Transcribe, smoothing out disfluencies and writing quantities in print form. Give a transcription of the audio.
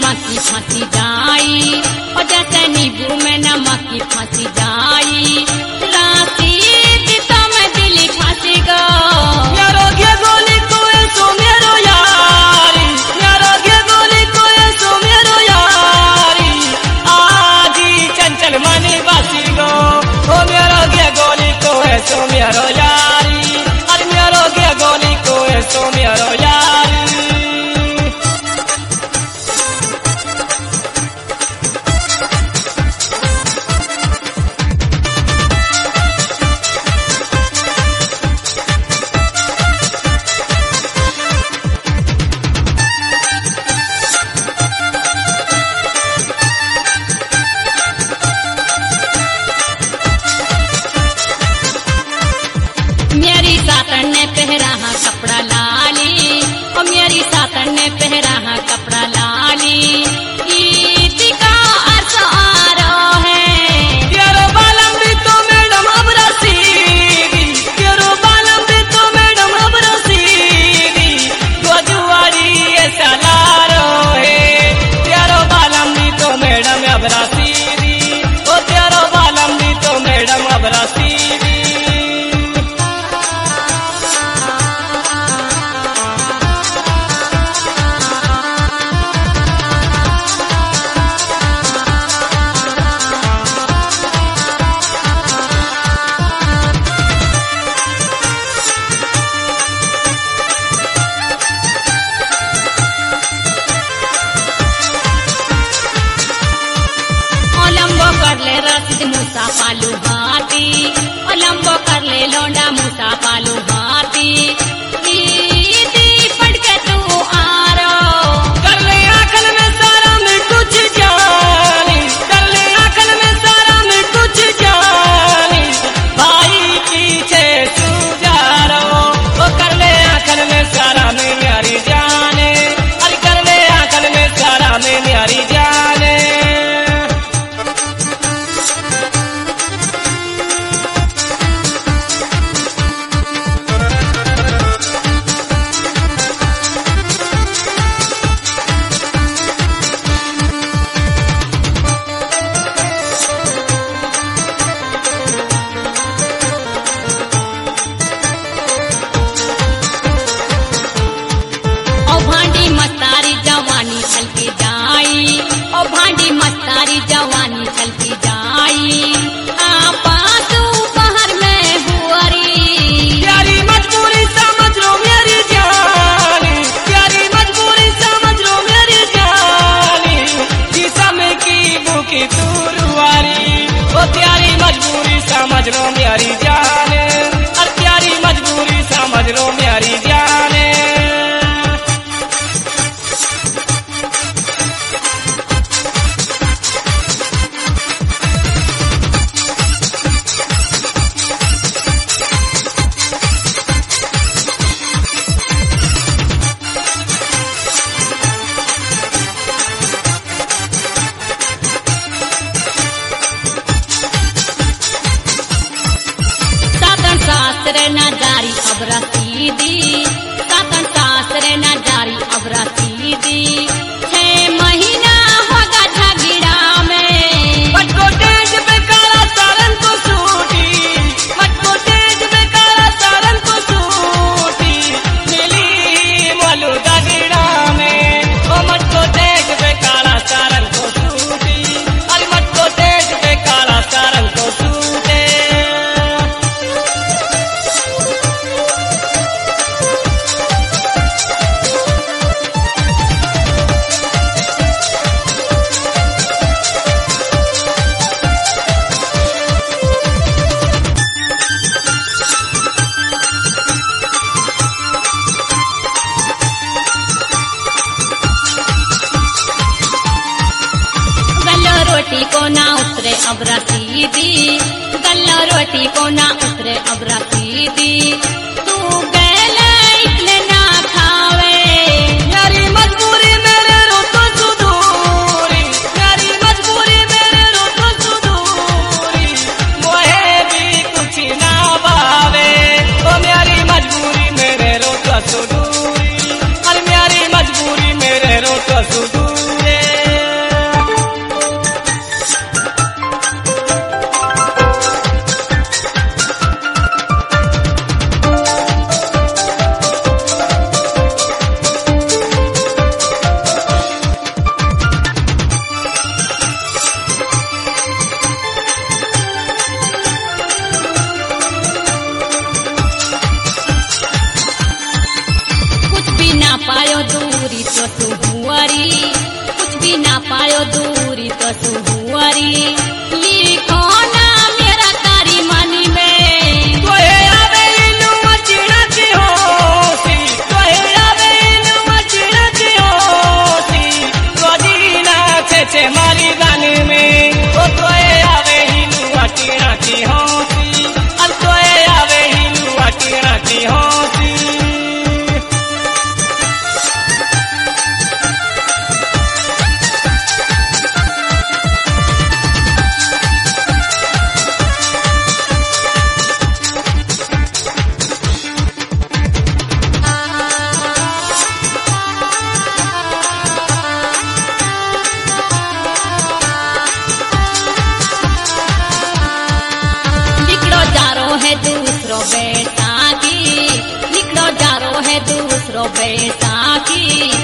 नमक की फांसी जाई, और जैसे नींबू में नमक की फांसी जाई, राती दिता में दिली फांसी गो। यारो के गोली को सो मेरो यारी, यारो के गोली को सो मेरो यारी, आजी चंचल मनी बासी गो। ओ मेरो के गोली को सो मेरो यारी, अरे मेरो के गोली को सो मेरो यारी। मेरी सातन ने पहरा हा कपड़ा लाली, और मेरी सातन ने पहरा हा कपड़ा लाली, ईद का अर्थ आ रहा है। तेरो बालम भी तो मैडम अब रसीदी, तेरो बालम भी तो मैडम अब रसीदी, गोजुआरी ऐसा लारो है। तेरो बालम भी तो मैडम अब रसीदी, ओ तेरो बालम भी तो मैडम अब रसीदी। लंबो कर ले रसीद मूसा पालू हाथी, और लंबो कर ले लौंडा मूसा पालू हाथी, ईदी पढ़ के तू आ रो। कर ले आखल में सारा में कुछ जानी, कर ले आखल में सारा में कुछ जानी, भाई पीछे तू जा रो। ओ कर ले आखल में सारा में न्यारी जाने, अरे कर ले आखल में सारा में न्यारी जाने। और भांडी मस्तारी जवानी छलकी जाई, और भांडी मस्तारी जवानी छलकी जाई, पासू बाहर में हुआरी। प्यारी मजबूरी समझ लो मेरी जानी, प्यारी मजबूरी समझ लो मेरी जानी, जिसम की भूखी तुरवारी। ओ प्यारी मजबूरी समझ लो मेरी जाने, और प्यारी मजबूरी समझ लो मेरी जाने। सातन शास्त्र न जारी अब रसीदी, सातन शास्त्र न जारी अब रसीदी, 6 महीना होगा झगड़ा में। मटको तेज पे काला सारन को सूटी, मटको तेज पे काला सारन को सूटी, मिली मलू दगड़ा में। ओ मटको तेज पे काला सारन को सूटी, अरे मटको तेज पे काला सारन को सूटे। रोटी को ना उतरे अब रसीदी, गल्ला रोटी को ना उतरे अब रसीदी, तू गैला इसलिए ना खावे। यारी मजबूरी मेरे रो तो सुदूरी, यारी मजबूरी मेरे रो तो सुदूरी, मोहे भी कुछ ना भावे। ओ मेरी मजबूरी मेरे रो तो सुदूरी, अरे मेरी मजबूरी मेरे रो तो सुदूरी। सुहुअरी कुछ भी ना पायो दूरी तो सुहुअरी लिखो ना मेरा तारी मनी में तोहे आवे इनु मचीना की होसी तोहे आवे इनु मचीना की होसी गोदीना छे मारी गाने में ओ तोहे आवे इनु मचीना की होसी अब तोहे आवे इनु मचीना की होसी निकलो जारो है दूसरो बेटा की निकलो जारो है दूसरो बेटा की